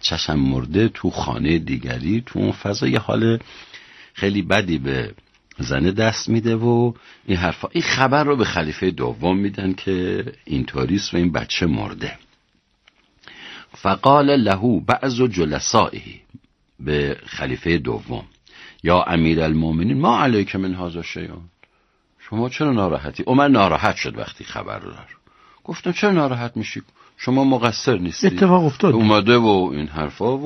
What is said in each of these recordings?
بچه‌ش هم مرده تو خانه دیگری، تو اون فضا یه حال خیلی بدی به زنه دست میده و این حرفا. این خبر رو به خلیفه دوم میدن که اینطوریست و این بچه مرده. فقال له بعض جلسائه، به خلیفه دوم، یا امیرالمومنین ما علیک من هذا شیء، شما چرا ناراحتی؟ عمر ناراحت شد وقتی خبر رو داد. گفتم چرا ناراحت میشی؟ شما مقصر نیستی، اتفاق افتاد اومده و این حرفا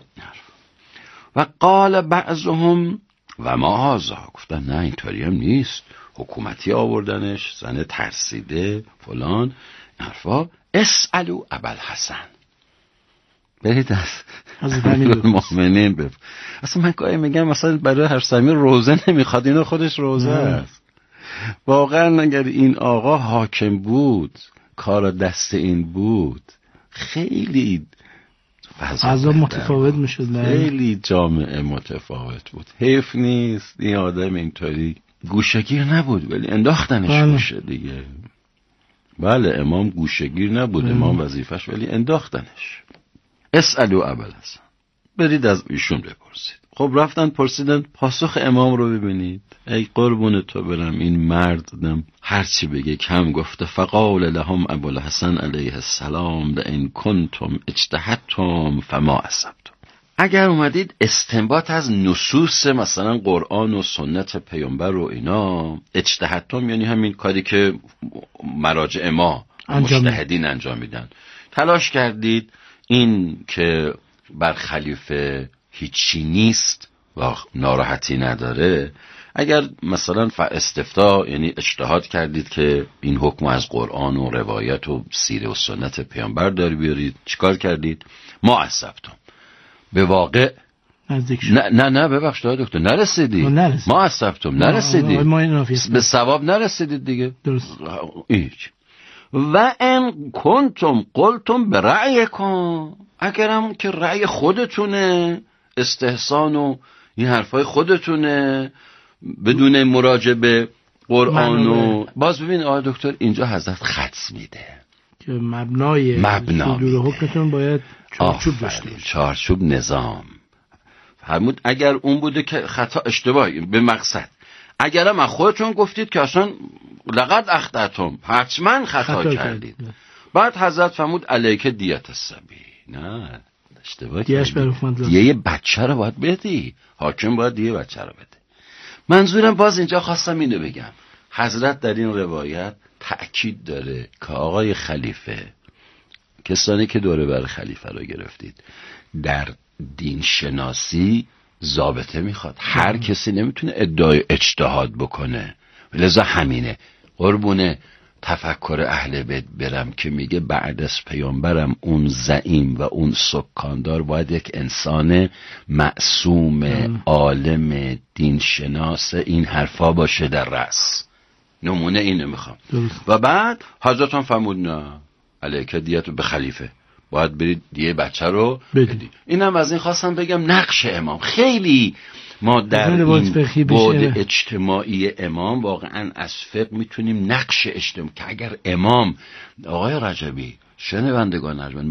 و قال بعضهم و ما هذا، گفتن نه اینطوری هم نیست، حکومتی آوردنش، زنه ترسیده فلان حرفا. اسالو ابوالحسن، برید از امیرالمومنین اصلا من گاهی میگم مثلا برای هر سمیر روزه نمیخواد، اینو خودش روزه است. واقعا اگر این آقا حاکم بود، کار دست این بود، خیلی فضا متفاوت میشد، خیلی جامعه متفاوت بود. حیف نیست این آدم اینطوری گوشه‌گیر نبود ولی انداختنش گوشه دیگه. بله امام گوشه‌گیر نبود، امام وظیفش، ولی انداختنش. اسالو ابوالحسن، برید از ایشون بپرسید. خب رفتن پرسیدن، پاسخ امام رو ببینید. ای قربون تو برم، این مرد دم هرچی بگه کم گفته. فقال لهم ابوالحسن علیه السلام لئن کنتم اجتهدتم فما اصبتم، اگر اومدید استنباط از نصوص مثلا قرآن و سنت پیامبر و اینا، اجتهدتم یعنی همین کاری که مراجع ما مجتهدین انجام میدن، تلاش کردید این که بر خلیفه هیچی نیست و ناراحتی نداره، اگر مثلا استفتاء یعنی اجتهاد کردید که این حکم از قرآن و روایت و سیره و سنت پیامبر داری بیارید، چیکار کردید؟ ما اصبتم، به واقع نه ببخشید دکتر، نرسیدید. ما اصبتم، نرسیدید، به ثواب نرسیدید دیگه. درست. هیچ. و ان کنتم قلتم برأیکم، اگرم که رأی خودتونه، استحسان و این حرفای خودتونه، بدون مراجعه به قرآن و باز ببین آقای دکتر اینجا حضرت خط میده که مبنای صدور حکمتون باید چارچوب داشته باشه، چارچوب نظام فرمود. اگر اون بوده که خطا اشتباهی به مقصد، اگرم از خودتون گفتید که اصلا لقد اخطأتم، حتما خطا کردید، بعد حضرت فرمود علیک دیت الصبی، نه اشتباه کردید، یه بچه رو باید بدی، حاکم باید یه بچه رو بده. منظورم باز اینجا خواستم اینو بگم، حضرت در این روایت تأکید داره که آقای خلیفه، کسانی که دوره بر خلیفه رو گرفتید، در دین شناسی ضابطه میخواد. هر کسی نمیتونه ادعای اجتهاد بکنه، لذا همینه قربونه تفکر اهل بیت برم که میگه بعد از پیامبرم اون زعیم و اون سکاندار باید یک انسان معصوم عالم دین شناس این حرفا باشه در رأس. نمونه اینو میخوام. و بعد حضرت هم فرمود نه علیک دیت به خلیفه، باید برید دیگه بچه رو بدید. اینم از این خواستم بگم نقش امام خیلی ما در این بعد اجتماعی امام واقعا از فقه میتونیم نقش اجتماعی که اگر امام آقای رجبی شنوندگان ارجمند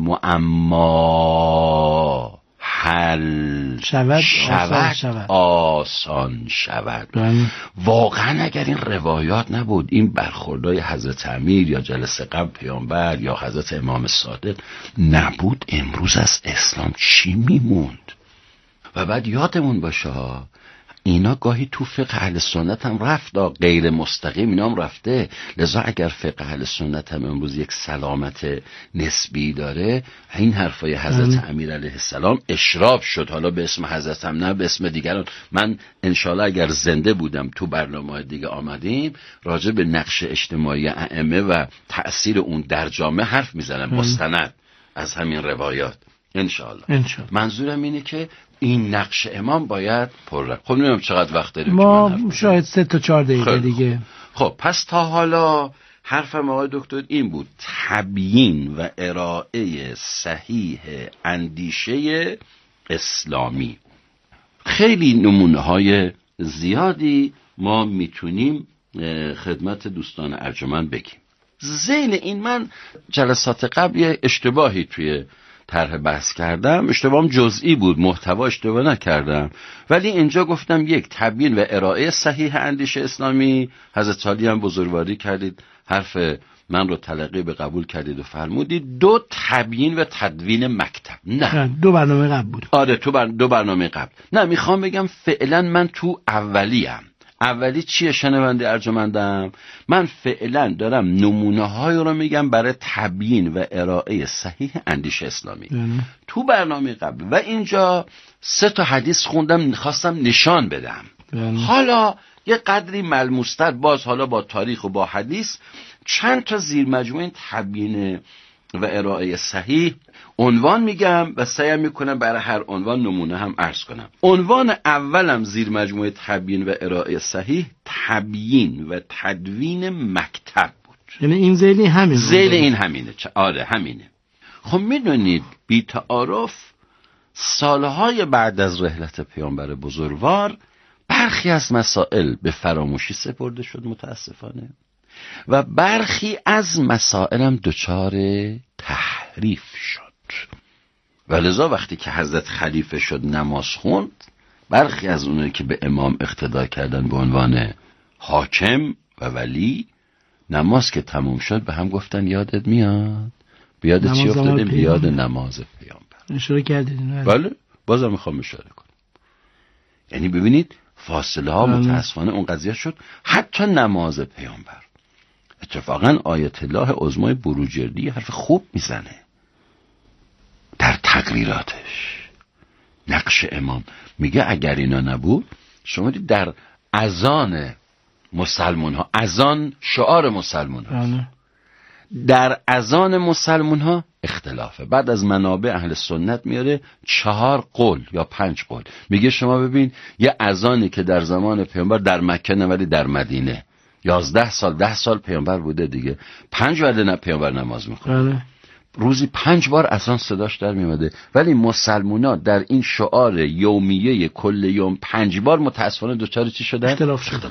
معما حل شود آسان شود. واقعا اگر این روایات نبود، این برخوردهای حضرت امیر یا جلسه قبل پیامبر یا حضرت امام صادق نبود، امروز از اسلام چی میموند؟ و بعد یادمون باشه اینا گاهی تو فقه اهل سنت هم رفت، غیر مستقیم اینا هم رفته. لذا اگر فقه اهل سنت هم امروز یک سلامت نسبی داره، این حرفای حضرت امیر علیه السلام اشراف شد، حالا به اسم حضرت هم نه به اسم دیگران. من انشالله اگر زنده بودم تو برنامه دیگه آمدیم راجع به نقش اجتماعی ائمه و تأثیر اون در جامعه حرف میزنم مستند از همین روایات انشالله. منظورم اینه که این نقش امام باید پر. خب نمیدونم چقدر وقت داریم، ما شاید 3 تا 4 دقیقه دیگه. خب پس تا حالا حرفم آقای دکتر این بود، تبیین و ارائه صحیح اندیشه اسلامی. خیلی نمونه های زیادی ما میتونیم خدمت دوستان ارجمند بگیم. ذیل این من جلسات قبل اشتباهی توی طرح بحث کردم اشتباهم جزئی بود، محتوا اشتباه نکردم، ولی اینجا گفتم یک، تبیین و ارائه صحیح اندیشه اسلامی. حضرت علی هم بزرگواری کردید، حرف من رو تلقی به قبول کردید و فرمودید. دو، تبیین و تدوین مکتب. نه 2 برنامه قبل بود. آره دو برنامه قبل. نه میخوام بگم فعلا من تو اولی چیه شنونده ارجمندم؟ من فعلا دارم نمونه های رو میگم برای تبیین و ارائه صحیح اندیشه اسلامی. تو برنامه قبل و اینجا 3 تا حدیث خوندم، خواستم نشان بدم. حالا یه قدری ملموستر باز، حالا با تاریخ و با حدیث، چند تا زیر مجموعه تبیین و ارائه صحیح عنوان میگم و سعی میکنم برای هر عنوان نمونه هم عرض کنم. عنوان اولم زیر مجموعه تبیین و ارائه صحیح، تبیین و تدوین مکتب بود. یعنی این ذیلی همین ذیل این همینه. آره همینه. خب میدونید بی تعارف سالهای بعد از رحلت پیامبر بزرگوار برخی از مسائل به فراموشی سپرده شد متاسفانه، و برخی از مسائل هم دچار تحریف شد. ولذا وقتی که حضرت خلیفه شد نماز خوند، برخی از اونایی که به امام اقتدا کردن به عنوان حاکم و ولی، نماز که تموم شد به هم گفتن یادت میاد؟ بیاد چی افتادیم؟ بیاد نماز پیامبر. اشاره کردید. بله بازم میخوام اشاره کنم. یعنی ببینید فاصله ها متاسفانه اون قضیه شد. حتی نماز پیامبر، اتفاقا آیت الله عظمای بروجردی حرف خوب میزنه در تقریراتش. نقش امام میگه اگر اینا نبود، شما دید در اذان مسلمون ها، اذان شعار مسلمون ها، در اذان مسلمون ها اختلافه. بعد از منابع اهل سنت میاره 4 قول یا 5 قول. میگه شما ببین یه اذانی که در زمان پیامبر در مکه نه ولی در مدینه 11 سال 10 سال پیامبر بوده دیگه، 5 وقت نه پیامبر نماز میخونه، روزی 5 بار اذان صداش در میومده، ولی مسلمونا در این شعار یومیه کل یوم 5 بار متاسفانه دوچار چی شدن؟ اختلاف شد.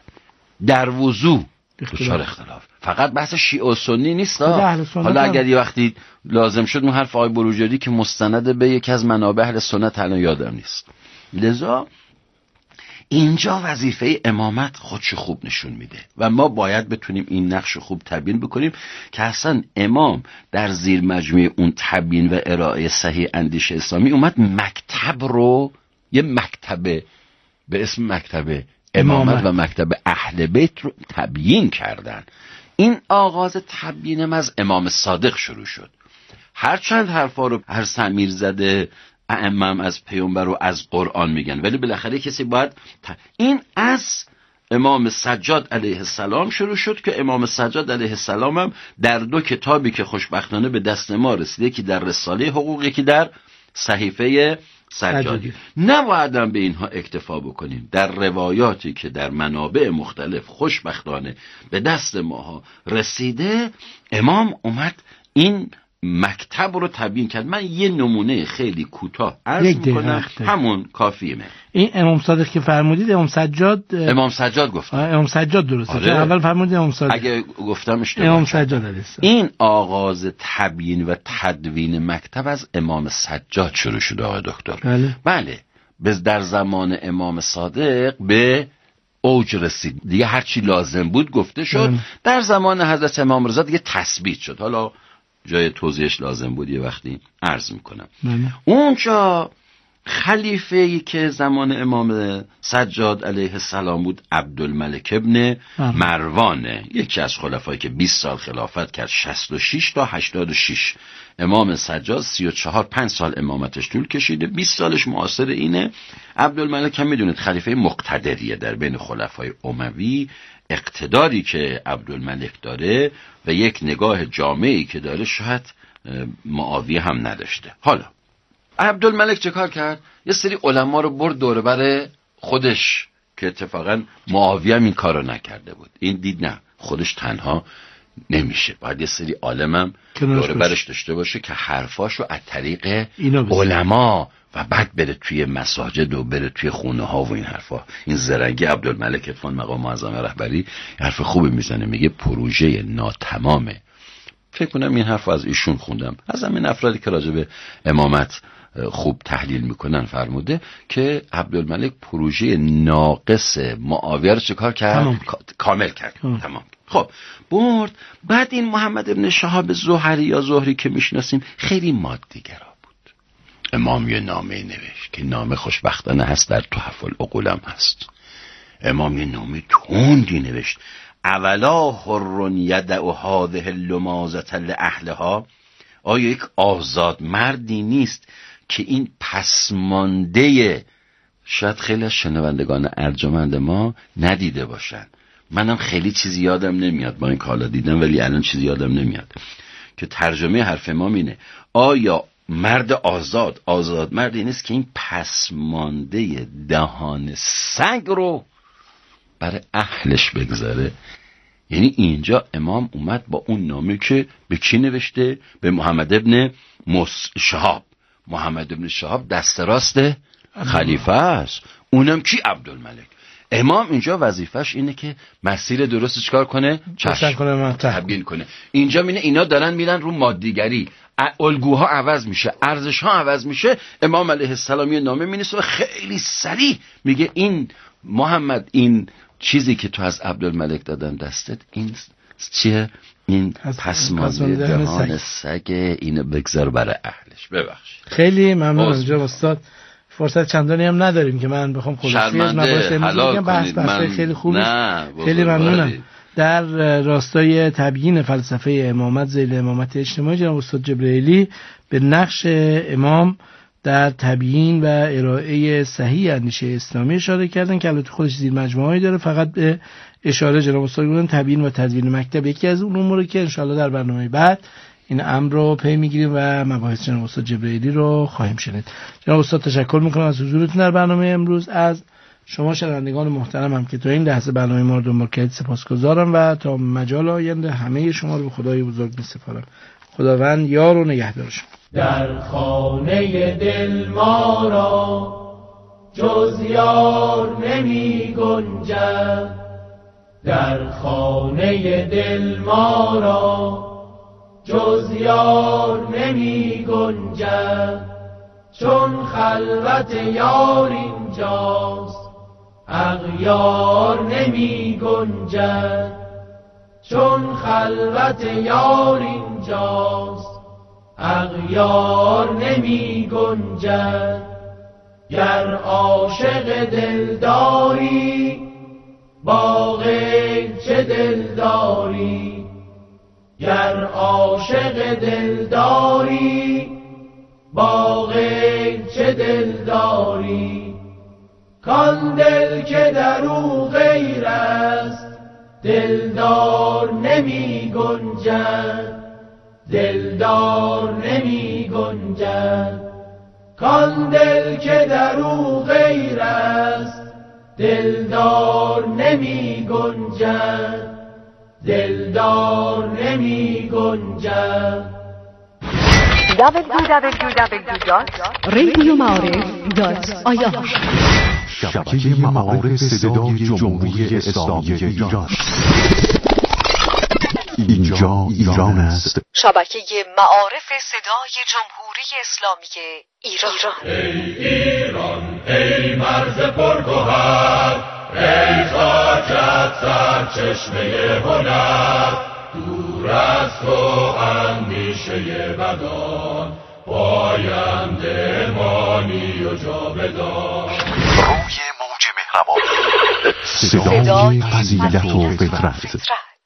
در وضو دوچار اختلاف. فقط بحث شیعه و سنی نیست. حالا اگر یه وقتی لازم شد اون حرف آقای بروجردی که مستند به یکی از منابع اهل سنت الان یادم نیست. لذا اینجا وظیفه امامت خودش خوب نشون میده و ما باید بتونیم این نقش خوب تبیین بکنیم که اصلا امام در زیر مجموعه اون تبیین و ارائه صحیح اندیشه اسلامی اومد مکتب رو، یه مکتبه به اسم مکتب امامت و مکتب اهل بیت رو تبیین کردن. این آغاز تبیینم از امام صادق شروع شد. هرچند حرفا رو هر سمیر زده ائمه از پیامبر و از قرآن میگن، ولی بالاخره کسی باید این از امام سجاد علیه السلام شروع شد که امام سجاد علیه السلام هم در 2 کتابی که خوشبختانه به دست ما رسیده، یکی در رساله حقوق، یکی در صحیفه سجادی. نبایدم به اینها اکتفا بکنیم. در روایاتی که در منابع مختلف خوشبختانه به دست ماها رسیده، امام اومد این مکتب رو تبیین کرد. من یه نمونه خیلی کوتاه عرض میکنم، همون کافیه. این امام صادق که فرمودید امام سجاد گفتم. امام سجاد درسته. آره. اول فرمودید امام صادق. اگه گفتم اشتباه. امام سجاد علیه السلام. این آغاز تبیین و تدوین مکتب از امام سجاد شروع شد آقای دکتر. بله. در زمان امام صادق به اوج رسید دیگه، هرچی لازم بود گفته شد. در زمان حضرت امام رضا دیگه تثبیت شد. حالا جای توضیحش لازم بود یه وقتی عرض میکنم. اونجا خلیفه‌ای که زمان امام سجاد علیه السلام بود عبدالملک ابن مروانه، یکی از خلفایی که 20 سال خلافت کرد، 66 تا 86. امام سجاد 34-5 سال امامتش طول کشیده، 20 سالش معاصر اینه. عبدالملک هم میدونید خلیفه مقتدریه در بین خلفای اموی. اقتداری که عبدالملک داره و یک نگاه جامعی که داره شاید معاویه هم نداشته. حالا عبدالملک چه کار کرد؟ یه سری علما رو برد دور بر خودش که اتفاقا معاویه هم این کارو نکرده بود. این دید نه، خودش تنها نمیشه، باید یه سری عالمم دور برش داشته باشه که حرفاشو از طریق علما و بعد بره توی مساجد و بره توی خونه ها و این حرفا. این زرنگی عبدالملک اتفاق مقام معظم رهبری حرف خوبی میزنه، میگه پروژه ناتمام فکر کنم این حرف از ایشون خوندم، از همین افرادی که راجع به امامت خوب تحلیل میکنن، فرموده که عبدالملک پروژه ناقص معاویه رو چکار کرد؟ کامل کرد. تمام. خب برد. بعد این محمد ابن شهاب زهری یا زهری که میشناسیم خیلی مادیگرا بود. امام یه نامه نوشت که نامه خوشبختانه هست، در تحف العقولم هست. امام یه نامه تندی نوشت: اولا حر یدع هذه اللمازة لاهلها، آیا یک آزاد مردی نیست که این پسمانده، شاید خیلی از شنوندگان ارجمند ما ندیده باشن، منم خیلی چیزی یادم نمیاد، با این کالا دیدم ولی الان چیزی یادم نمیاد، که ترجمه حرف امام اینه: آیا مرد آزاد مردی نیست که این پسمانده دهان سگ رو برای اهلش بگذاره؟ یعنی اینجا امام اومد با اون نامه که به کی نوشته؟ به محمد ابن شهاب. محمد ابن شهاب دست راست خلیفه است، اونم کی؟ عبدالملک. امام اینجا وظیفش اینه که مسیر درست چکار کنه؟ تبیین کنه. اینجا مینه اینا دارن میرن رو مادیگری، الگوها عوض میشه، ارزش ها عوض میشه. امام علیه السلام یه نامه مینویسه و خیلی سریع میگه این محمد، این چیزی که تو از عبدالملک دادن دستت، این چیه؟ این پسمانده دهان سگ، اینو بگذار برای اهلش. ببخشید. خیلی ممنون جناب استاد. فرصت چندانی هم نداریم که من بخوام خلاصه از مباحث امروز بگم. بحث خیلی خوبه. خیلی ممنونم. در راستای تبیین فلسفه امامت ذیل امامت اجتماعی، جناب استاد جبرائیلی به نقش امام در تبیین و ارائه صحیح اندیشه اسلامی اشاره کردن که البته خودش زیر مجموعه‌ای داره. فقط به اشاره جناب استاد گفتن تبیین و تدوین مکتب یکی از اون اموره که انشالله در برنامه بعد این امر رو پی میگیریم و مباحث جناب استاد جبرائیلی رو خواهیم شنید. جناب استاد تشکر میکنم از حضورتون در برنامه امروز. از شما شنوندگان محترمم که تا این لحظه برنامه ما رو دنبال کردید سپاسگزارم و تا مجال آینده همه شما رو به خدای بزرگ میسپارم. خداوند یار و نگهدار شما. در خانه دل ما را جز یار نمی گنجد، در خانه دل ما را جز یار نمی گنجد، چون خلوت یار اینجاست اغیار نمی گنجد، چون خلوت یار اینجاست اغیار نمی گنجد. گر عاشق دلداری با غیر چه دلداری، گر عاشق دلداری با غیر چه دلداری، کان دل که در او غیر است دلدار نمی گنجد، دلدار نمی گنجد، کان دل که در او غیر است دلدار نمی گنجد، دلدار نمی گنجد. www.radioma'arif.ir شبکه معارف صدای جمهوری اسلامی ایران. اینجا ایران است. شبکه معارف صدای جمهوری اسلامی ایران. ای ایران ای مرز پرگوهر، ای خاکت سرچشمه هنر، دور از تو اندیشه بدان، پاینده مانی و جاودان. روی موج مهربان صدای فضیلت و فطرت.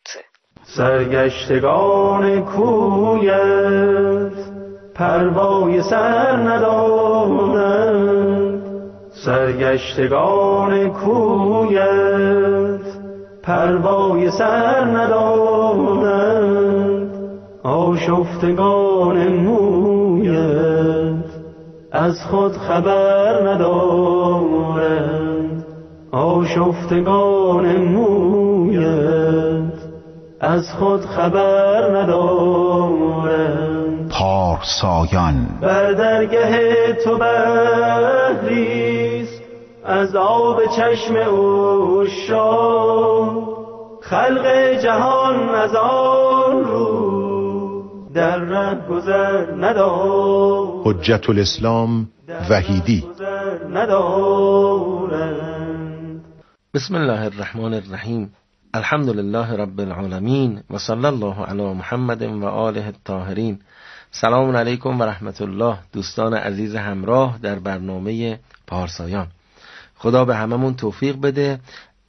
سرگشتگان کویت پروای سر ندارند، سرگشتگان کویت پروای سر ندارند، آشفتگان مویت از خود خبر ندارند، آشفتگان مویت از خود خبر ندارند. پارسایان بر درگه تو بحریست از آب چشم عشاق، خلق جهان از آن رو در ره گذر ندارد. حجت الاسلام وحیدی. بسم الله الرحمن الرحیم. الحمد لله رب العالمین و صلی الله علی محمد و آله الطاهرین. سلام علیکم و رحمت الله. دوستان عزیز همراه در برنامه پارسایان، خدا به هممون توفیق بده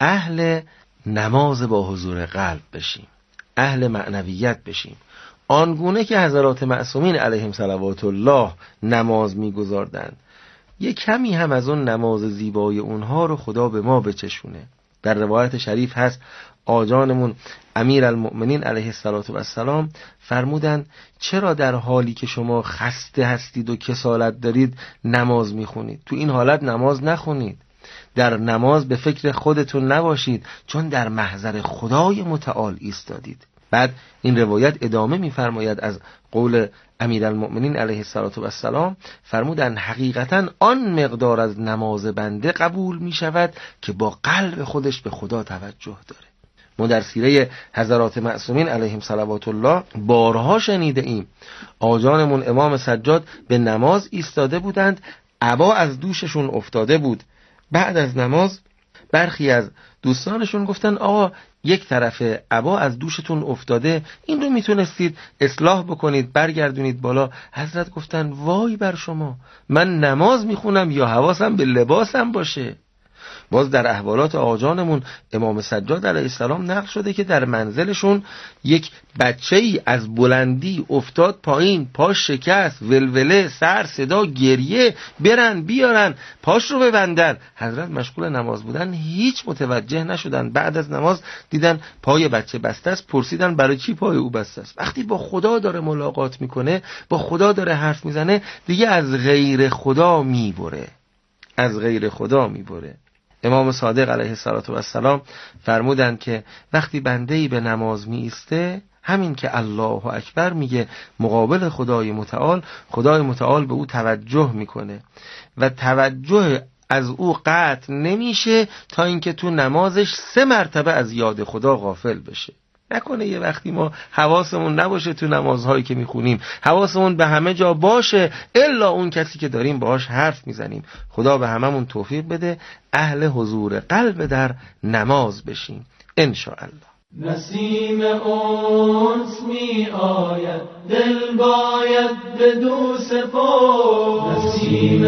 اهل نماز با حضور قلب بشیم، اهل معنویت بشیم، آنگونه که حضرات معصومین علیهم صلوات الله نماز می‌گزاردند. یک کمی هم از اون نماز زیبای اونها رو خدا به ما بچشونه. در روایت شریف هست آجانمون امیر المؤمنین علیه السلام فرمودن چرا در حالی که شما خسته هستید و کسالت دارید نماز میخونید؟ تو این حالت نماز نخونید، در نماز به فکر خودتون نباشید، چون در محضر خدای متعال ایستادید. بعد این روایت ادامه می‌فرماید از قول امیرالمؤمنین علیه السلام، فرمودن حقیقتاً آن مقدار از نماز بنده قبول می‌شود که با قلب خودش به خدا توجه داره. ما در سیره حضرات معصومین علیهم صلوات الله بارها شنیده ایم آجانمون امام سجاد به نماز ایستاده بودند، عبا از دوششون افتاده بود. بعد از نماز برخی از دوستانشون گفتن آقا یک طرف عبا از دوشتون افتاده، این رو میتونستید اصلاح بکنید برگردونید بالا. حضرت گفتن وای بر شما، من نماز میخونم یا حواسم به لباسم باشه؟ باز در احوالات آجانمون امام سجاد علیه السلام نقل شده که در منزلشون یک بچه‌ای از بلندی افتاد پایین، پاش شکست، ولوله، سر صدا، گریه، برن بیارن پاش رو ببندن. حضرت مشغول نماز بودن، هیچ متوجه نشدن. بعد از نماز دیدن پای بچه بسته است، پرسیدن برای چی پای او بسته است؟ وقتی با خدا داره ملاقات میکنه، با خدا داره حرف میزنه، دیگه از غیر خدا میبره، از غیر خدا میبره. امام صادق علیه السلام فرمودند که وقتی بنده‌ای به نماز می ایسته، همین که الله اکبر میگه مقابل خدای متعال، خدای متعال به او توجه میکنه و توجه از او قطع نمیشه تا اینکه تو نمازش 3 مرتبه از یاد خدا غافل بشه. نکنه یه وقتی ما حواسمون نباشه تو نمازهایی که میخونیم، حواسمون به همه جا باشه الا اون کسی که داریم باهاش حرف میزنیم. خدا به هممون توفیق بده اهل حضور قلب در نماز بشیم ان شاء الله. نسیم انس می آید، دل باید بدو سپرد. نسیم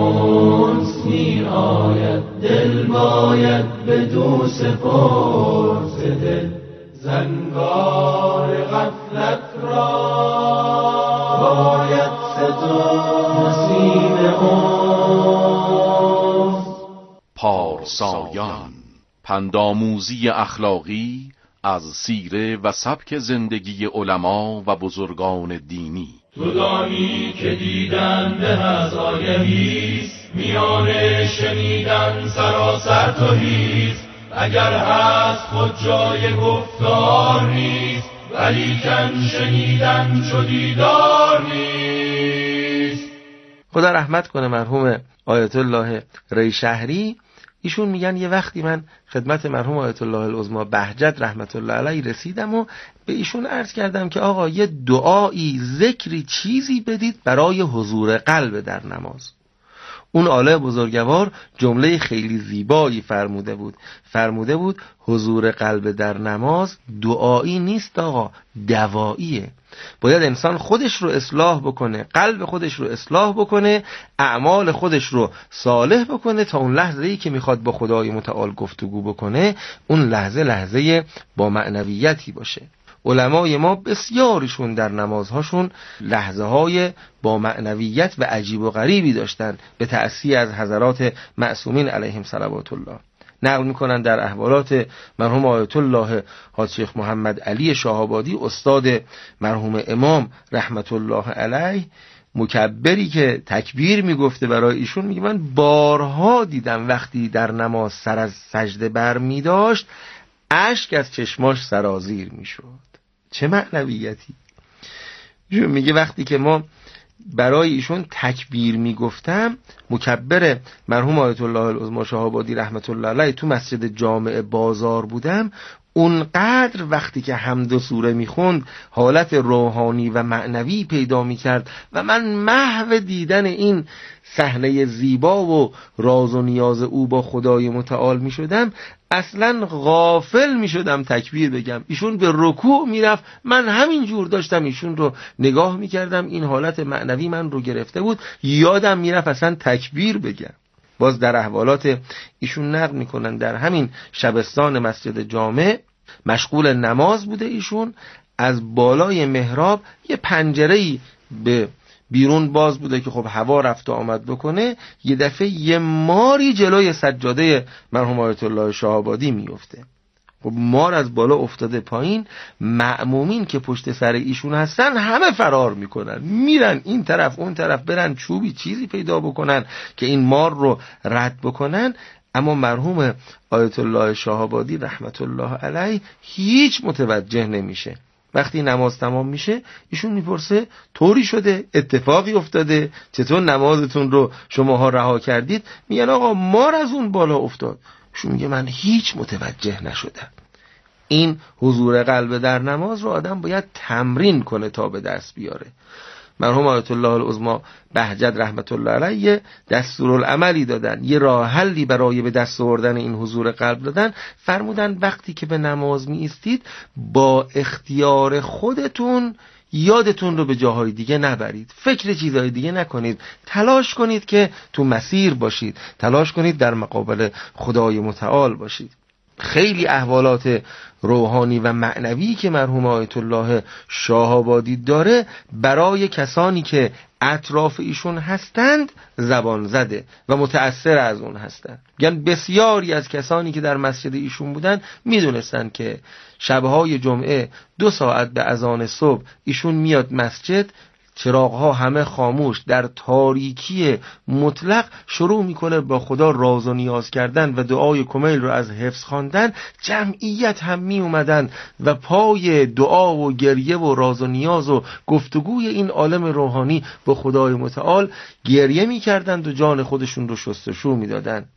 انس می آید، دل باید بدو سپرد. دل زنگار غفلت را باید ستود. نسیم انس. پارسایان، پندآموزی اخلاقی از سیره و سبک زندگی علما و بزرگان دینی. تو دانی که دیدن به از آگهیست، میان شنیدن سراسر توحیست. اگر هست خود جای گفتار نیست، ولیکن شنیدن چو دیدار نیست. خدا رحمت کنه مرحوم آیت الله ریشهری. ایشون میگن یه وقتی من خدمت مرحوم آیت الله العظمی بهجت رحمت الله علیه رسیدم و به ایشون عرض کردم که آقا یه دعایی، ذکری، چیزی بدید برای حضور قلب در نماز. اون عالم بزرگوار جمله خیلی زیبایی فرموده بود حضور قلب در نماز دعایی نیست آقا، دواییه. باید انسان خودش رو اصلاح بکنه، قلب خودش رو اصلاح بکنه، اعمال خودش رو صالح بکنه تا اون لحظه‌ای که میخواد با خدای متعال گفتگو بکنه اون لحظه با معنویتی باشه. علمای ما بسیارشون در نمازهاشون لحظه های با معنویت و عجیب و غریبی داشتن به تأثیر از حضرات معصومین علیهم صلوات الله. نقل میکنن در احوالات مرحوم آیت الله حاج شیخ محمد علی شاهآبادی استاد مرحوم امام رحمت الله علیه، مکبری که تکبیر میگفته برای ایشون، میگه من بارها دیدم وقتی در نماز سر از سجده بر میداشت اشک از چشماش سرازیر میشد. چه معنویتی! میگه وقتی که ما برای ایشون تکبیر میگفتم، مکبر مرحوم آیت الله العظمی شاهآبادی رحمت الله علیه، تو مسجد جامع بازار بودم، اونقدر وقتی که حمد و سوره میخوند حالت روحانی و معنوی پیدا میکرد و من محو دیدن این صحنه زیبا و راز و نیاز او با خدای متعال میشدم، اصلا غافل میشدم تکبیر بگم. ایشون به رکوع میرفت، من همین جور داشتم ایشون رو نگاه میکردم، این حالت معنوی من رو گرفته بود، یادم میرفت اصلا تکبیر بگم. باز در احوالات ایشون نقل میکنن در همین شبستان مسجد جامع مشغول نماز بوده ایشون، از بالای محراب یه پنجره‌ای به بیرون باز بوده که خب هوا رفت و آمد بکنه، یه دفعه یه ماری جلوی سجاده مرحوم آیت الله شاه‌آبادی میفته. خب مار از بالا افتاده پایین، مأمومین که پشت سر ایشون هستن همه فرار میکنن، میرن این طرف اون طرف، برن چوبی چیزی پیدا بکنن که این مار رو رد بکنن. اما مرحوم آیت الله شاه‌آبادی رحمت الله علیه هیچ متوجه نمیشه. وقتی نماز تمام میشه ایشون میپرسه طوری شده، اتفاقی افتاده، چطور نمازتون رو شماها رها کردید؟ میگن آقا مار از اون بالا افتاد. ایشون میگه من هیچ متوجه نشدم. این حضور قلب در نماز رو آدم باید تمرین کنه تا به دست بیاره. مرحوم آیت الله العظما بهجت رحمت الله علیه دستورالعملی دادن، یه راه حلی برای به دست آوردن این حضور قلب دادن. فرمودن وقتی که به نماز می ایستید با اختیار خودتون یادتون رو به جاهای دیگه نبرید، فکر چیزهای دیگه نکنید، تلاش کنید که تو مسیر باشید، تلاش کنید در مقابل خدای متعال باشید. خیلی احوالات روحانی و معنوی که مرحوم آیت الله شاه‌آبادی داره برای کسانی که اطراف ایشون هستند زبان زده و متأثر از اون هستند. یعنی بسیاری از کسانی که در مسجد ایشون بودن میدونستن که شبهای جمعه 2 ساعت به اذان صبح ایشون میاد مسجد، چراغ‌ها همه خاموش، در تاریکی مطلق شروع میکنه با خدا راز و نیاز کردن و دعای کمیل رو از حفظ خواندن. جمعیت هم می اومدن و پای دعا و گریه و راز و نیاز و گفتگوی این عالم روحانی با خدای متعال گریه میکردند و جان خودشون رو شستشو میدادن.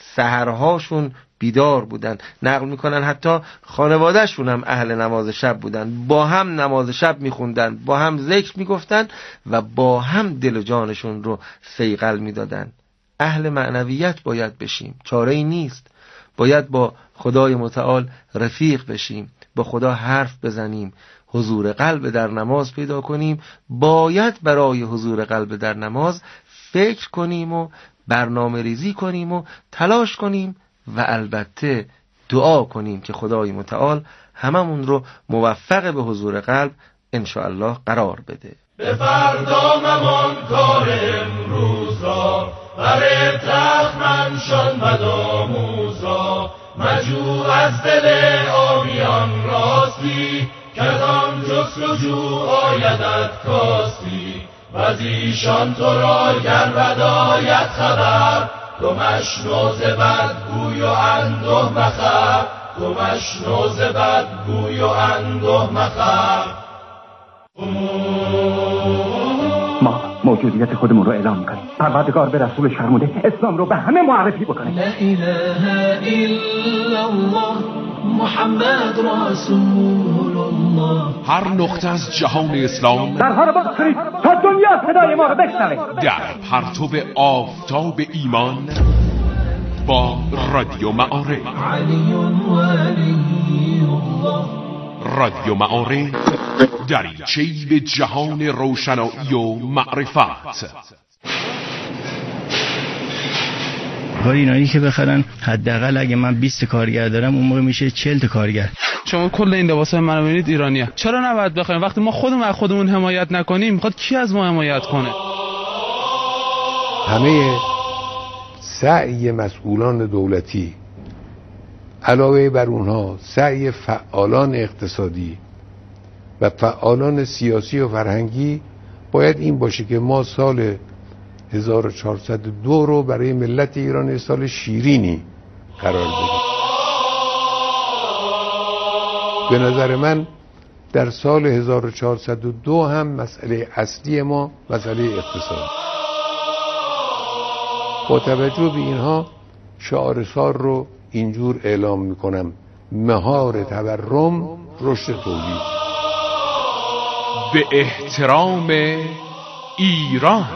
سحرهاشون بیدار بودن. نقل میکنن حتی خانوادهشون هم اهل نماز شب بودن، با هم نماز شب میخوندن، با هم ذکر میگفتن و با هم دل و جانشون رو صیقل میدادن. اهل معنویت باید بشیم، چاره ای نیست. باید با خدای متعال رفیق بشیم، با خدا حرف بزنیم، حضور قلب در نماز پیدا کنیم. باید برای حضور قلب در نماز فکر کنیم و برنامه ریزی کنیم و تلاش کنیم و البته دعا کنیم که خدای متعال هممون رو موفق به حضور قلب انشاءالله قرار بده. به فردا ممان کار امروز را، بر تخمنشان و داموز را، مجو از دل آبیان راستی، که از آن جستجو آیدت کاستی. و از ایشان تو را گر بداید خبر، تو مشنو ز بدگوی و انده مخر، تو مشنو ز بدگوی و انده مخر. ما موجودیت خودمون رو اعلام میکنیم. پروردگار به رسول شرموده اسلام رو به همه معرفی بکنه. لا اله الا الله محمد رسول الله. هر نقطه از جهان اسلام درها رو باز کنید تا دنیا صدای ما رو بشنوه. در پرتو آفتاب ایمان با رادیو معارف. علی ولی الله. رادیو معارف دریچه‌ای به جهان روشنایی و معرفت. اینایی که بخرن حداقل اگه من 20 کارگر دارم اون موقع میشه 40 تا کارگر. شما کل این لباسای منو ببینید ایرانیه. چرا نباید بخریم؟ وقتی ما خودمون از خودمون حمایت نکنیم میخواد کی از ما حمایت کنه؟ همه سعی مسئولان دولتی علاوه بر اونها سعی فعالان اقتصادی و فعالان سیاسی و فرهنگی باید این باشه که ما سال 1402 رو برای ملت ایران سال شیرینی قرار بدیم. به نظر من در سال 1402 هم مسئله اصلی ما مسئله اقتصاد. با توجه به اینها شعار سال رو اینجور اعلام میکنم: مهار تورم، رشد تولید. به احترام ایران.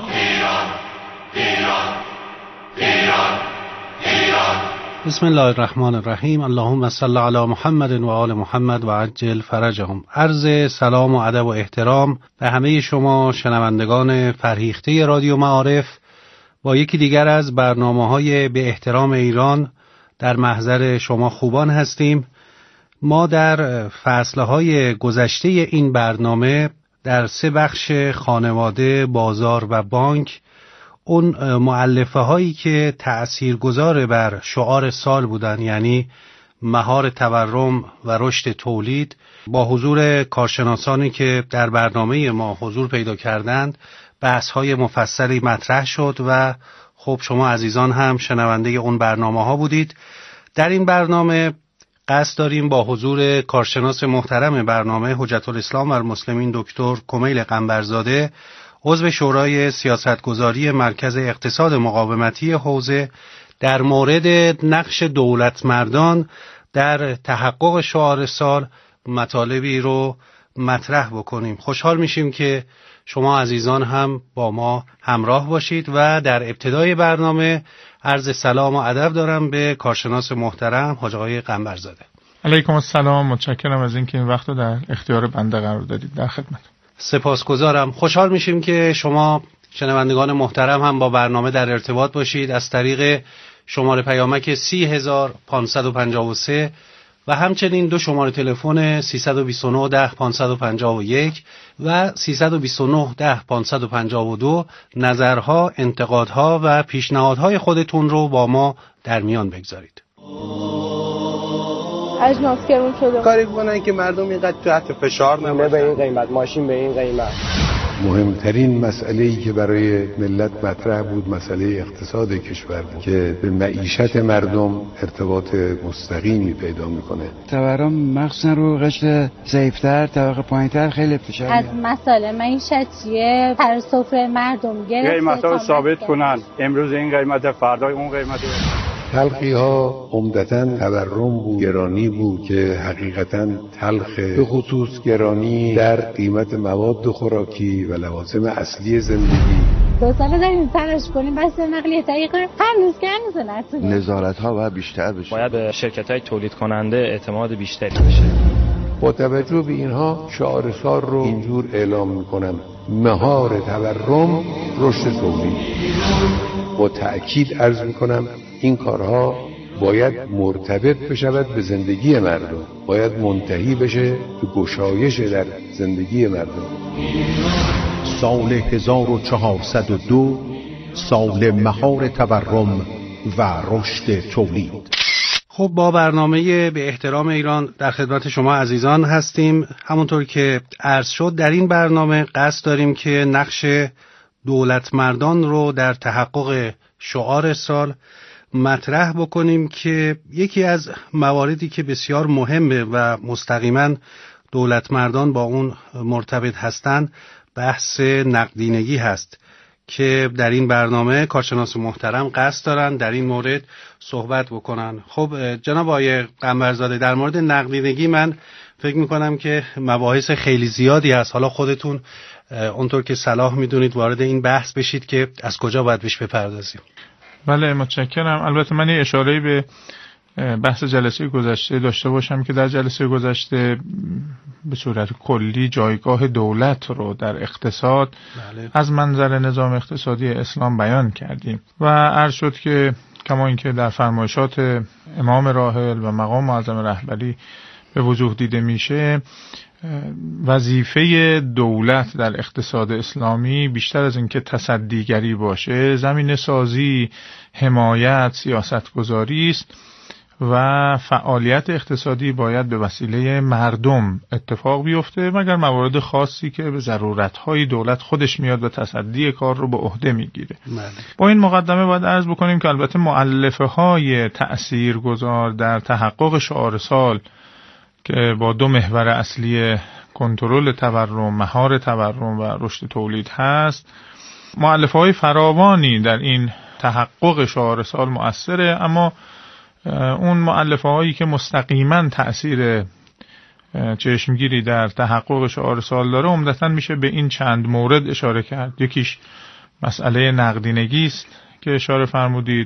بسم الله الرحمن الرحیم. اللهم صل علی محمد و آل محمد و عجل فرجهم. عرض سلام و ادب و احترام به همه شما شنوندگان فرهیخته رادیو معارف. با یکی دیگر از برنامه‌های به احترام ایران در محضر شما خوبان هستیم. ما در فصلهای گذشته این برنامه در 3 بخش خانواده، بازار و بانک اون مؤلفه هایی که تأثیرگذار بر شعار سال بودن، یعنی مهار تورم و رشد تولید، با حضور کارشناسانی که در برنامه ما حضور پیدا کردند بحث های مفصلی مطرح شد و خب شما عزیزان هم شنونده اون برنامه ها بودید. در این برنامه قصد داریم با حضور کارشناس محترم برنامه حجت الاسلام و المسلمین دکتر کمیل قنبرزاده، عضو شورای سیاستگذاری مرکز اقتصاد مقاومتی حوزه، در مورد نقش دولتمردان در تحقق شعار سال مطالبی رو مطرح بکنیم. خوشحال میشیم که شما عزیزان هم با ما همراه باشید و در ابتدای برنامه عرض سلام و ادب دارم به کارشناس محترم حاج آقای قنبرزاده. علیکم السلام، متشکرم از اینکه این وقت رو در اختیار بنده قرار دادید. در خدمت. سپاسگزارم. خوشحال میشیم که شما شنوندگان محترم هم با برنامه در ارتباط باشید از طریق شماره پیامک 30553 و همچنین 2 شماره تلفن 329 10 551 و 329 10 552 نظرها، انتقادها و پیشنهادهای خودتون رو با ما در میان بگذارید. اجناس گرون شده، کاری کنن که مردم اینقدر تحت فشار نباشن. به این قیمت، ماشین به این قیمت. مهمترین مسئله‌ای که برای ملت مطرح بود مسئله اقتصاد کشور بود که به معیشت مردم ارتباط مستقیمی پیدا میکنه. تورم مخصوصا رو قشر ضعیف‌تر، طبقه پایین‌تر خیلی فشار از مسائل معیشتیه سر سفره مردم گرفته. قیمت‌ها رو ثابت کنن، امروز این قیمت، فردا اون قیمت. تلخی ها عمدتاً تورم بود، گرانی بود که حقیقتاً تلخه، به خصوص گرانی در قیمت مواد خوراکی و لوازم اصلی زندگی. 2 سال داریم تلاش کنیم بس نقلیه تهیه کنیم، هنوز نتونه. نظارت ها باید بیشتر بشه. باید به شرکت‌های تولید کننده اعتماد بیشتری بشه. با توجه به اینها شعار سال رو اینجور اعلام میکنم: مهار تورم، رشد تولید. با تأکید عرض میکنم این کارها باید مرتبط بشود به زندگی مردم، باید منتهی بشه به گشایش در زندگی مردم. سال 1402 سال مهار تورم و رشد تولید. خب با برنامه به احترام ایران در خدمت شما عزیزان هستیم. همونطور که عرض شد در این برنامه قصد داریم که نقش دولتمردان رو در تحقق شعار سال مطرح بکنیم که یکی از مواردی که بسیار مهمه و مستقیما دولتمردان با اون مرتبط هستند بحث نقدینگی هست که در این برنامه کارشناس محترم قصد دارن در این مورد صحبت بکنن. خب جناب آقای قنبرزاده، در مورد نقدینگی من فکر میکنم که مباحث خیلی زیادی هست. حالا خودتون اونطور که صلاح میدونید وارد این بحث بشید که از کجا باید بهش بپردازیم. بله متشکرم. البته من یه اشاره به بحث جلسه گذشته داشته باشم که در جلسه گذشته به صورت کلی جایگاه دولت رو در اقتصاد از منظر نظام اقتصادی اسلام بیان کردیم و عرض شد که کما اینکه در فرمایشات امام راحل و مقام معظم رهبری به وضوح دیده میشه، وظیفه دولت در اقتصاد اسلامی بیشتر از اینکه تصدیگری باشه، زمینه سازی، حمایت، سیاستگذاری است و فعالیت اقتصادی باید به وسیله مردم اتفاق بیفته مگر موارد خاصی که به ضرورت‌های دولت خودش میاد و تصدی کار رو به عهده میگیره. با این مقدمه باید عرض بکنیم که البته مؤلفه‌های تأثیرگذار در تحقق شعار سال که با 2 محور اصلی کنترل تورم، مهار تورم و رشد تولید هست، مؤلفه‌های فراوانی در این تحقق شعار سال مؤثره، اما اون مؤلفه هایی که مستقیما تأثیر چشمگیری در تحقق شعار سال داره عمدتاً میشه به این چند مورد اشاره کرد. یکیش مسئله نقدینگی است که اشاره فرمودید،